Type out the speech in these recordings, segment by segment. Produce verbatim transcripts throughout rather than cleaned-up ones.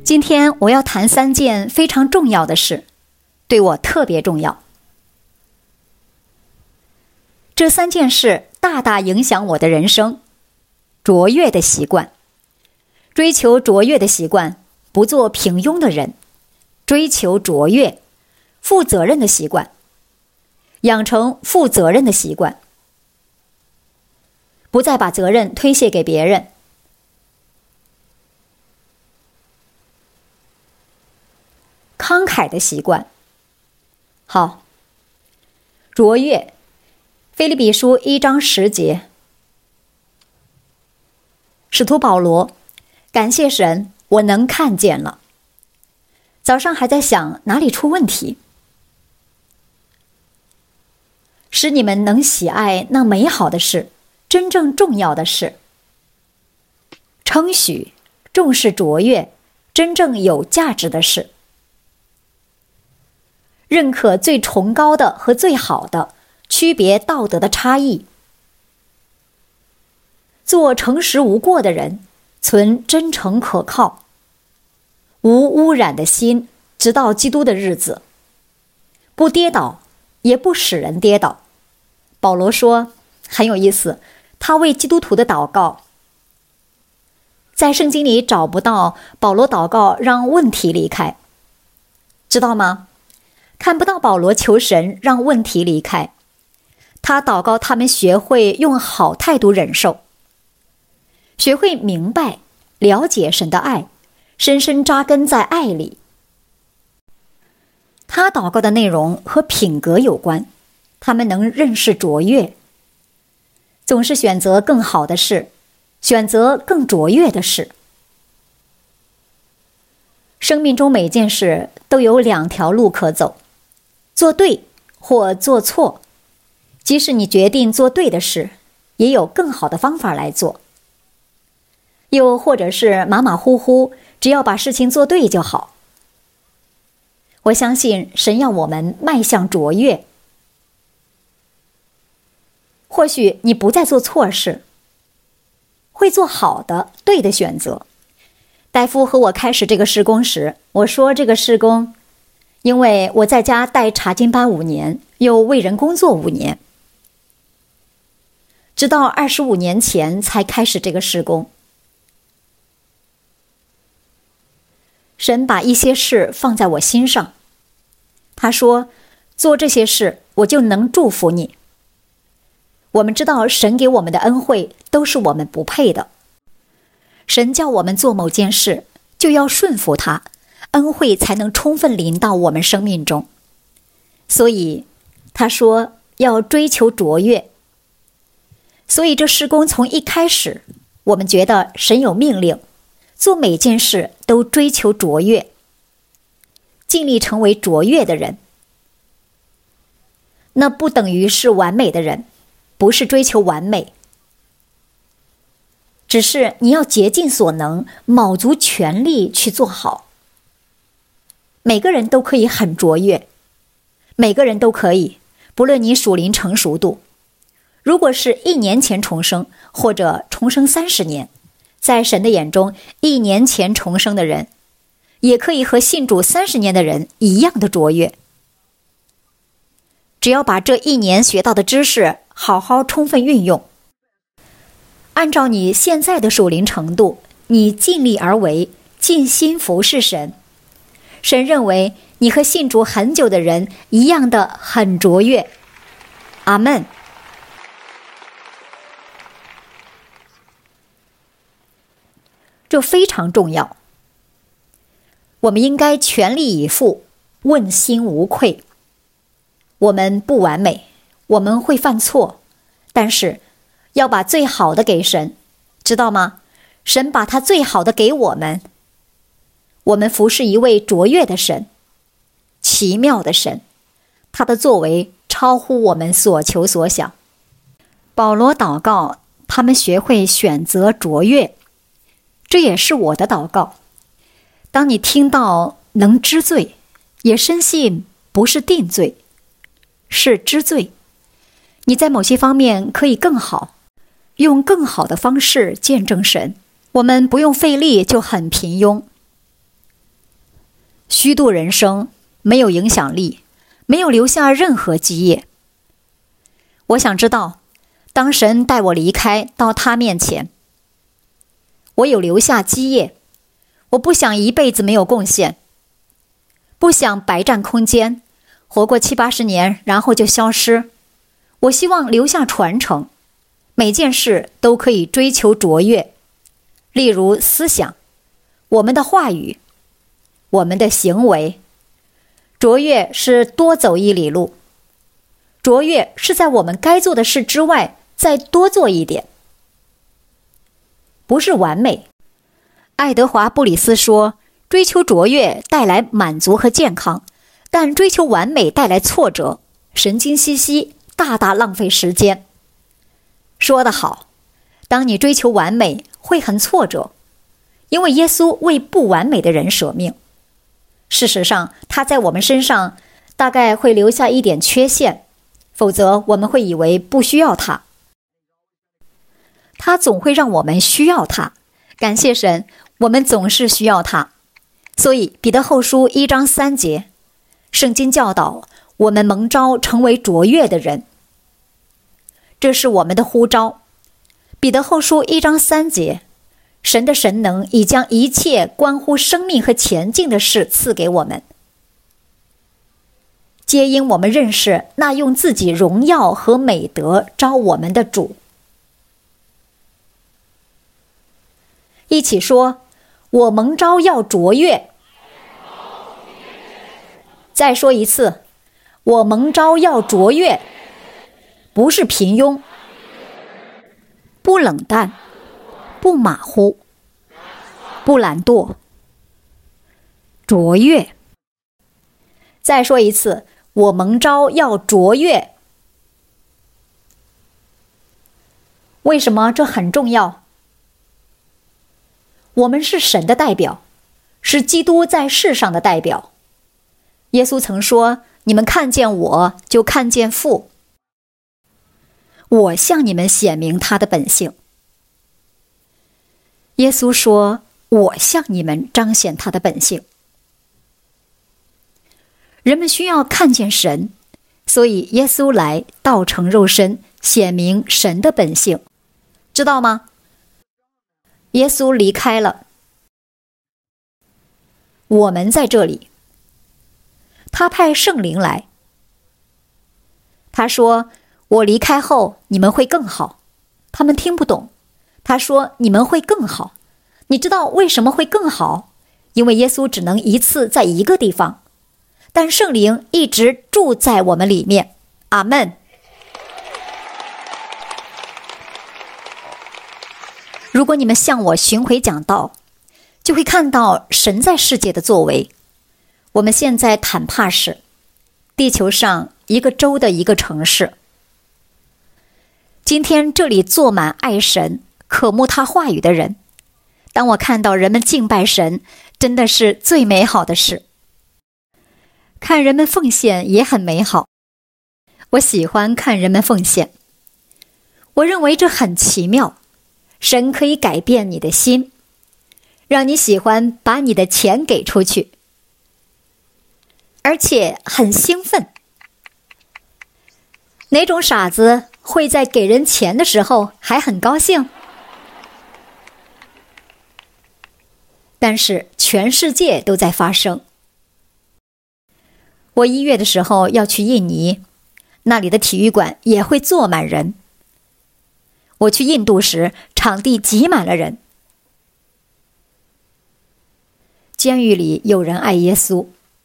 今天我要谈三件非常重要的事，对我特别重要。这三件事大大影响我的人生。卓越的习惯，追求卓越的习惯，不做平庸的人，追求卓越，负责任的习惯，养成负责任的习惯，不再把责任推卸给别人。慷慨的习惯。好，卓越，腓立比书一章十节。使徒保罗，感谢神，我能看见了。早上还在想哪里出问题，使你们能喜爱那美好的事，真正重要的事，称许，重视卓越，真正有价值的事，认可最崇高的和最好的，区别道德的差异，做诚实无过的人，存真诚可靠，无污染的心，直到基督的日子，不跌倒，也不使人跌倒。保罗说，很有意思，他为基督徒的祷告，在圣经里找不到保罗祷告让问题离开，知道吗？看不到保罗求神让问题离开，他祷告他们学会用好态度忍受，学会明白了解神的爱，深深扎根在爱里。他祷告的内容和品格有关，他们能认识卓越，总是选择更好的事，选择更卓越的事。生命中每件事都有两条路可走，做对或做错。即使你决定做对的事，也有更好的方法来做。又或者是马马虎虎，只要把事情做对就好。我相信神要我们迈向卓越。或许你不再做错事，会做好的、对的选择。戴夫和我开始这个事工时，我说这个事工，因为我在家带查经班五年，又为人工作五年，直到二十五年前才开始这个事工。神把一些事放在我心上，他说，做这些事，我就能祝福你。我们知道神给我们的恩惠都是我们不配的，神叫我们做某件事，就要顺服他，恩惠才能充分临到我们生命中。所以他说要追求卓越。所以这事工从一开始，我们觉得神有命令，做每件事都追求卓越，尽力成为卓越的人。那不等于是完美的人，不是追求完美，只是你要竭尽所能，卯足全力去做好。每个人都可以很卓越，每个人都可以，不论你属灵成熟度。如果是一年前重生，或者重生三十年，在神的眼中，一年前重生的人，也可以和信主三十年的人一样的卓越。只要把这一年学到的知识好好充分运用，按照你现在的属灵程度，你尽力而为，尽心服侍神，神认为你和信主很久的人一样的很卓越。阿们。这非常重要，我们应该全力以赴，问心无愧。我们不完美，我们会犯错，但是要把最好的给神，知道吗？神把他最好的给我们。我们服侍一位卓越的神，奇妙的神，他的作为超乎我们所求所想。保罗祷告他们学会选择卓越，这也是我的祷告。当你听到能知罪，也深信不是定罪，是知罪，你在某些方面可以更好，用更好的方式见证神。我们不用费力就很平庸。 虚度人生，没有影响力，没有留下任何基业。我想知道，当神带我离开到他面前，我有留下基业，我不想一辈子没有贡献，不想白占空间，活过七八十年然后就消失。我希望留下传承，每件事都可以追求卓越，例如思想，我们的话语，我们的行为。卓越是多走一里路，卓越是在我们该做的事之外再多做一点，不是完美。爱德华·布里斯说，追求卓越带来满足和健康，但追求完美带来挫折，神经兮兮，大大浪费时间。说得好，当你追求完美会很挫折，因为耶稣为不完美的人舍命。事实上，他在我们身上大概会留下一点缺陷，否则我们会以为不需要他。他总会让我们需要他，感谢神，我们总是需要他。所以彼得后书一章三节，圣经教导我们蒙召成为卓越的人，这是我们的呼召。彼得后书一章三节，神的神能已将一切关乎生命和前进的事赐给我们，皆因我们认识那用自己荣耀和美德召我们的主。一起说，我蒙召要卓越。再说一次，我蒙召要卓越，不是平庸，不冷淡，不马虎，不懒惰，卓越。再说一次，我蒙召要卓越。为什么这很重要？我们是神的代表，是基督在世上的代表。耶稣曾说，你们看见我，就看见父。我向你们显明他的本性。耶稣说，我向你们彰显他的本性。人们需要看见神，所以耶稣来道成肉身，显明神的本性，知道吗？耶稣离开了，我们在这里。他派圣灵来，他说，我离开后你们会更好。他们听不懂，他说你们会更好。你知道为什么会更好？因为耶稣只能一次在一个地方，但圣灵一直住在我们里面。阿们。如果你们向我巡回讲道，就会看到神在世界的作为。我们现在坦帕市，地球上一个州的一个城市。今天这里坐满爱神、渴慕他话语的人。当我看到人们敬拜神，真的是最美好的事。看人们奉献也很美好，我喜欢看人们奉献。我认为这很奇妙，神可以改变你的心，让你喜欢把你的钱给出去，而且很兴奋。哪种傻子会在给人钱的时候还很高兴？但是全世界都在发生。我一月的时候要去印尼，那里的体育馆也会坐满人。我去印度时，场地挤满了人。监狱里有人爱耶稣，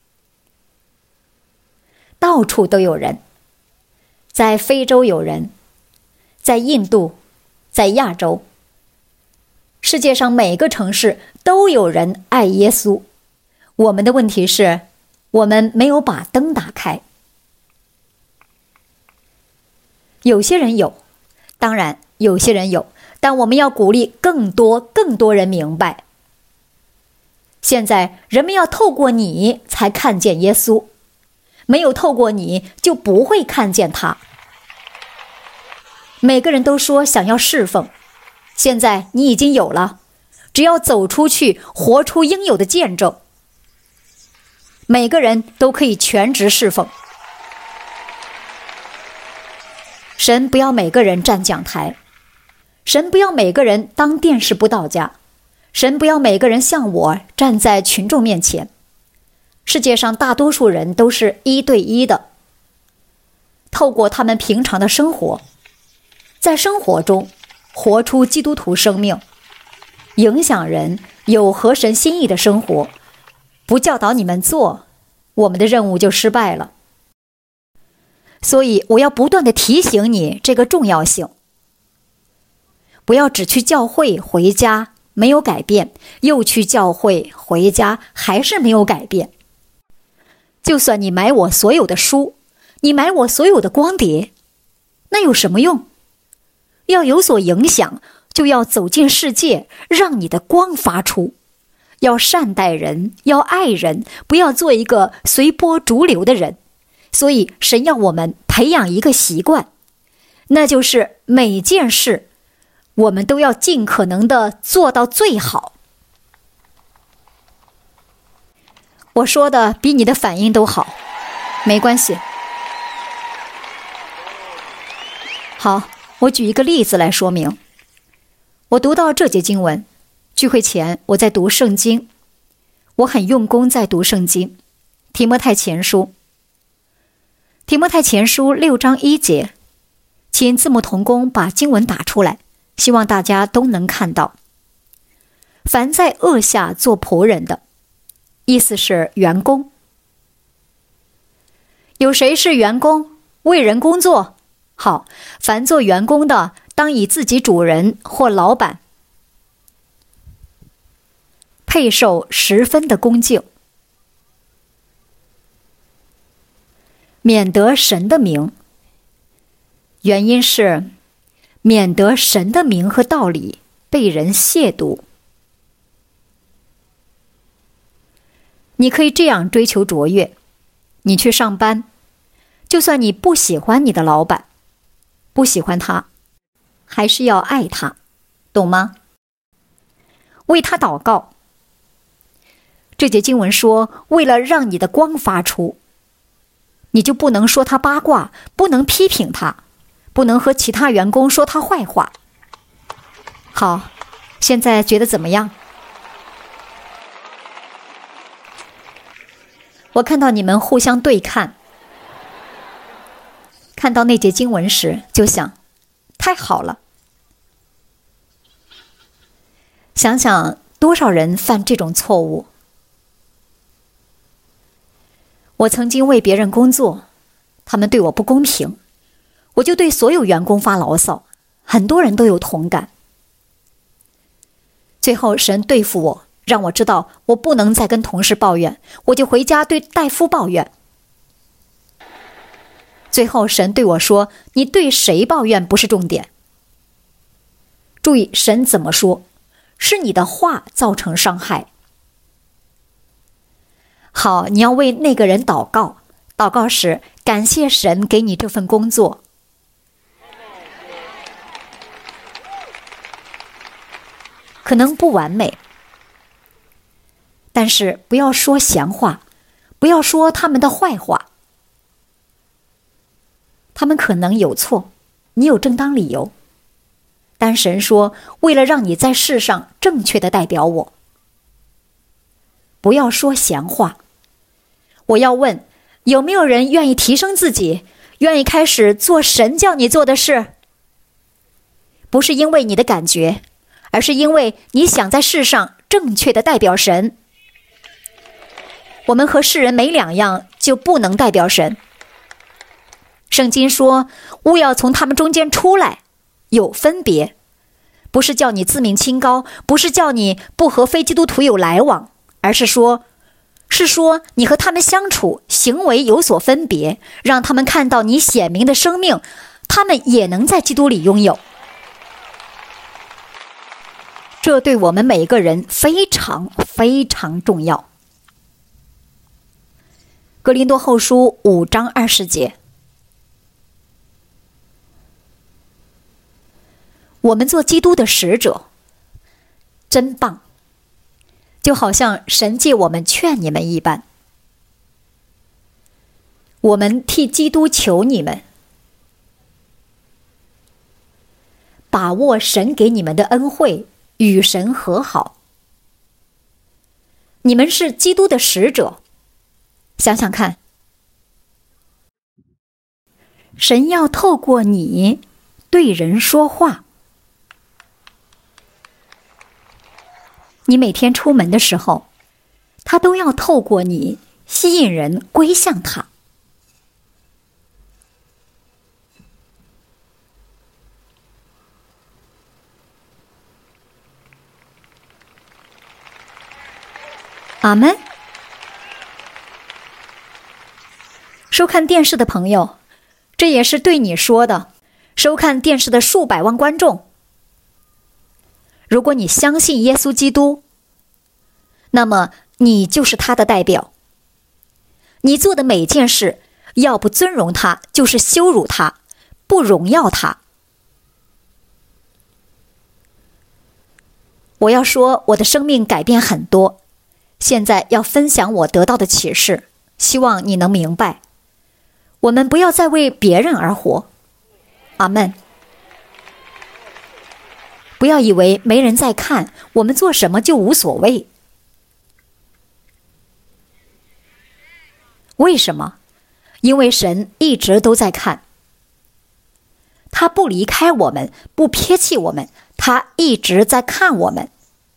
到处都有人，在非洲有人，在印度，在亚洲，世界上每个城市都有人爱耶稣。我们的问题是，我们没有把灯打开。有些人有，当然有些人有，但我们要鼓励更多更多人明白。现在人们要透过你才看见耶稣，没有透过你就不会看见他。每个人都说想要侍奉，现在你已经有了，只要走出去，活出应有的见证。 每个人都可以全职侍奉。神不要每个人站讲台，神不要每个人当电视布道家，神不要每个人像我站在群众面前。世界上大多数人都是一对一的，透过他们平常的生活，在生活中活出基督徒生命，影响人有合神心意的生活。不教导你们做，我们的任务就失败了。所以我要不断地提醒你这个重要性。不要只去教会回家没有改变，又去教会回家还是没有改变。就算你买我所有的书，你买我所有的光碟，那有什么用？要有所影响，就要走进世界，让你的光发出。要善待人，要爱人，不要做一个随波逐流的人。所以神要我们培养一个习惯，那就是每件事我们都要尽可能的做到最好。我说的比你的反应都好，没关系。好，我举一个例子来说明。我读到这节经文，聚会前我在读圣经，我很用功在读圣经，提摩太前书。提摩太前书六章一节，请字幕同工把经文打出来，希望大家都能看到。凡在恶下做仆人的，意思是员工。有谁是员工？为人工作。好，凡做员工的，当以自己主人或老板配受十分的恭敬，免得神的名。原因是免得神的名和道理被人亵渎。你可以这样追求卓越，你去上班，就算你不喜欢你的老板，不喜欢他，还是要爱他，懂吗？为他祷告。这节经文说，为了让你的光发出，你就不能说他八卦，不能批评他，不能和其他员工说他坏话。好，现在觉得怎么样？我看到你们互相对看，看到那节经文时就想，太好了。想想多少人犯这种错误。我曾经为别人工作，他们对我不公平，我就对所有员工发牢骚，很多人都有同感。最后神对付我，让我知道我不能再跟同事抱怨，我就回家对大夫抱怨。最后神对我说，你对谁抱怨不是重点。注意神怎么说，是你的话造成伤害。好，你要为那个人祷告，祷告时感谢神给你这份工作。可能不完美，但是不要说闲话，不要说他们的坏话。他们可能有错，你有正当理由，但神说，为了让你在世上正确的代表我，不要说闲话。我要问，有没有人愿意提升自己，愿意开始做神叫你做的事？不是因为你的感觉，而是因为你想在世上正确的代表神。我们和世人没两样，就不能代表神。圣经说，务要从他们中间出来，有分别，不是叫你自命清高，不是叫你不和非基督徒有来往，而是说是说你和他们相处行为有所分别，让他们看到你显明的生命，他们也能在基督里拥有。这对我们每个人非常非常重要。哥林多后书五章二十节，我们做基督的使者，真棒，就好像神借我们劝你们一般。 我们替基督求你们，把握神给你们的恩惠，与神和好。你们是基督的使者，想想看，神要透过你对人说话。你每天出门的时候，他都要透过你吸引人归向他。阿们。收看电视的朋友，这也是对你说的。收看电视的数百万观众，如果你相信耶稣基督，那么你就是他的代表。你做的每件事，要不尊荣他，就是羞辱他，不荣耀他。我要说，我的生命改变很多，现在要分享我得到的启示，希望你能明白。我们不要再为别人而活。阿们。不要以为没人在看，我们做什么就无所谓。为什么？因为神一直都在看，他不离开我们，不撇弃我们，他一直在看我们。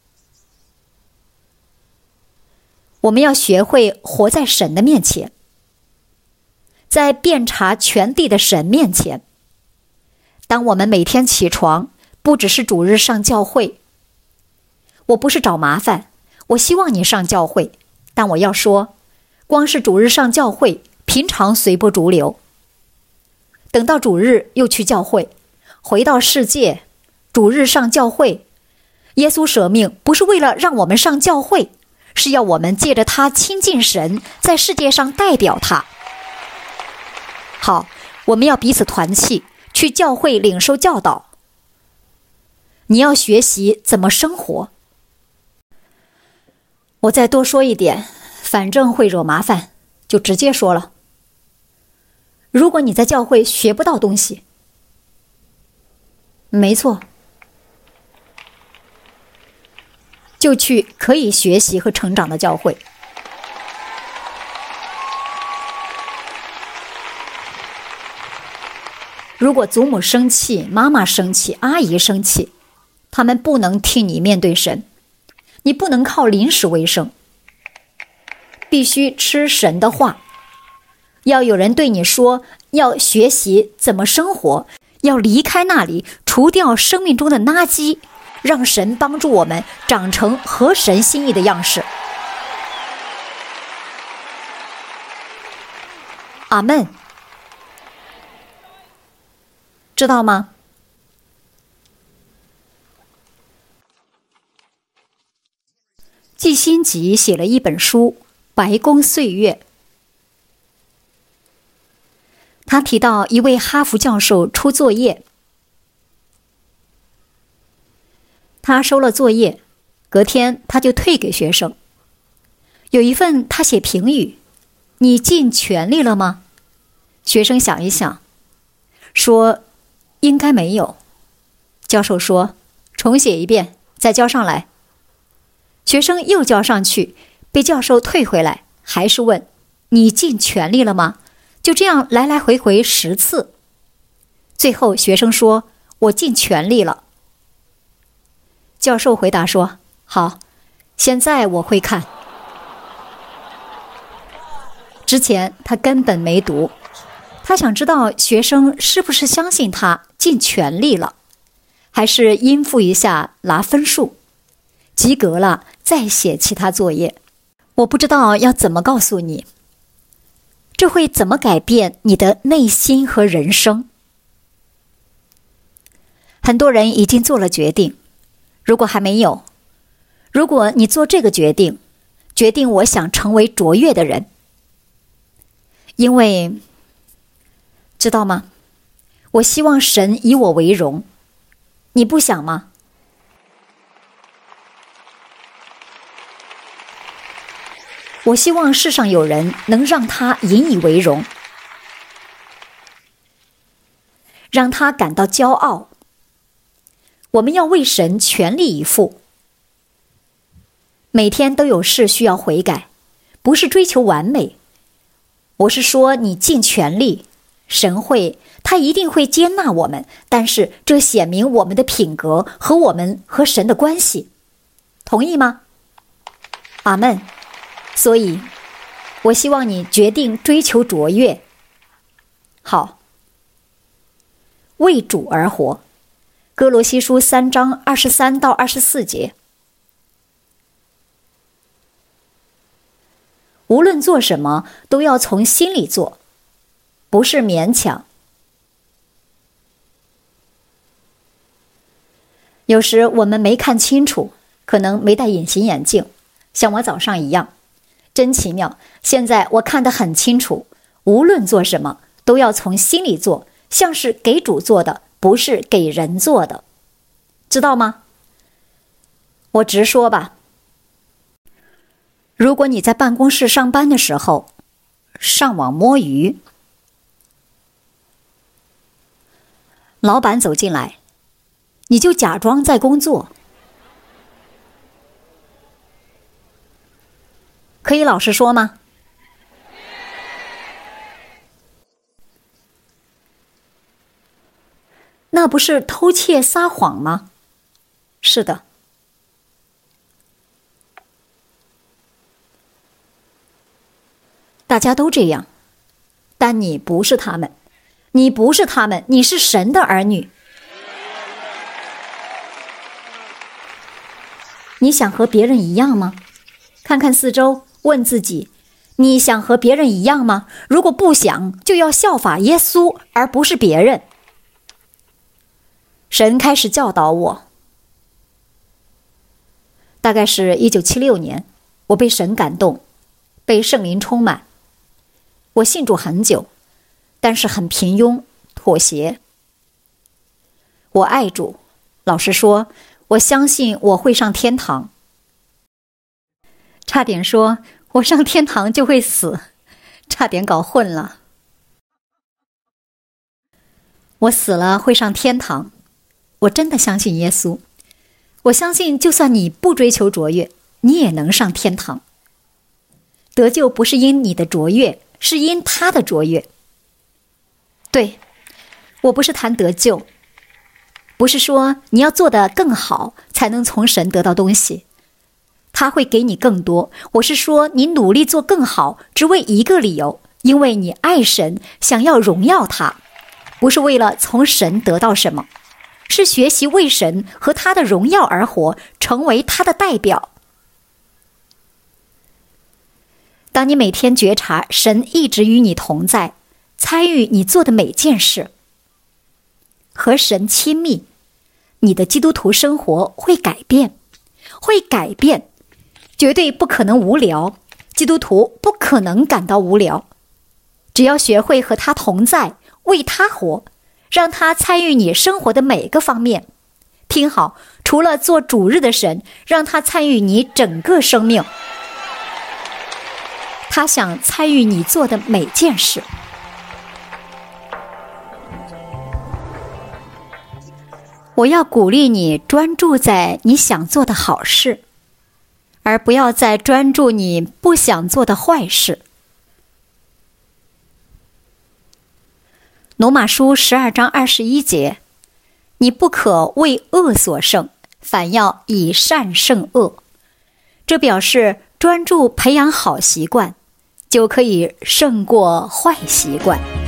我们要学会活在神的面前，在遍察全地的神面前。当我们每天起床，不只是主日上教会，我不是找麻烦，我希望你上教会，但我要说，光是主日上教会，平常随波逐流，等到主日又去教会，回到世界，主日上教会。耶稣舍命不是为了让我们上教会，是要我们借着他亲近神，在世界上代表他。好，我们要彼此团契，去教会领受教导。你要学习怎么生活。我再多说一点，反正会惹麻烦，就直接说了。如果你在教会学不到东西，没错，就去可以学习和成长的教会。如果祖母生气，妈妈生气，阿姨生气，他们不能替你面对神，你不能靠零食为生，必须吃神的话。要有人对你说，要学习怎么生活，要离开那里，除掉生命中的垃圾，让神帮助我们长成合神心意的样式。阿们。知道吗？季辛吉写了一本书《白宫岁月》，他提到一位哈佛教授出作业，他收了作业，隔天他就退给学生。有一份他写评语：你尽全力了吗？学生想一想，说应该没有。教授说，重写一遍，再交上来。学生又交上去，被教授退回来，还是问，你尽全力了吗？就这样来来回回十次。最后学生说，我尽全力了。教授回答说，好，现在我会看。之前他根本没读，他想知道学生是不是相信他尽全力了，还是应付一下拿分数，及格了再写其他作业。我不知道要怎么告诉你，这会怎么改变你的内心和人生。很多人已经做了决定，如果还没有，如果你做这个决定，决定我想成为卓越的人，因为知道吗？我希望神以我为荣，你不想吗？我希望世上有人能让他引以为荣， 让他感到骄傲。我们要为神全力以赴。每天都有事需要悔改，不是追求完美。我是说你尽全力，神会，他一定会接纳我们，但是这显明我们的品格和我们和神的关系。同意吗？阿们。所以我希望你决定追求卓越。好，为主而活。哥罗西书三章二十三到二十四节。无论做什么，都要从心里做，不是勉强。有时我们没看清楚，可能没戴隐形眼镜，像我早上一样。真奇妙，现在我看得很清楚，无论做什么，都要从心里做，像是给主做的，不是给人做的。知道吗？我直说吧。如果你在办公室上班的时候，上网摸鱼，老板走进来，你就假装在工作。可以老实说吗？那不是偷窃撒谎吗？是的。大家都这样，但你不是他们，你不是他们，你是神的儿女。你想和别人一样吗？看看四周，问自己，你想和别人一样吗？如果不想，就要效法耶稣，而不是别人。神开始教导我，大概是一九七六年，我被神感动，被圣灵充满。我信主很久，但是很平庸，妥协。我爱主，老实说，我相信我会上天堂。差点说我上天堂就会死，差点搞混了。我死了会上天堂，我真的相信耶稣。我相信就算你不追求卓越，你也能上天堂。得救不是因你的卓越，是因他的卓越。对，我不是谈得救，不是说你要做得更好才能从神得到东西，他会给你更多。我是说你努力做更好，只为一个理由，因为你爱神，想要荣耀他，不是为了从神得到什么，是学习为神和他的荣耀而活，成为他的代表。当你每天觉察神一直与你同在，参与你做的每件事，和神亲密，你的基督徒生活会改变，会改变，绝对不可能无聊。基督徒不可能感到无聊，只要学会和他同在，为他活，让他参与你生活的每个方面。听好，除了做主日的神，让他参与你整个生命。他想参与你做的每件事。我要鼓励你专注在你想做的好事，而不要再专注你不想做的坏事。罗马书十二章二十一节，你不可为恶所胜，反要以善胜恶。这表示专注培养好习惯，就可以胜过坏习惯。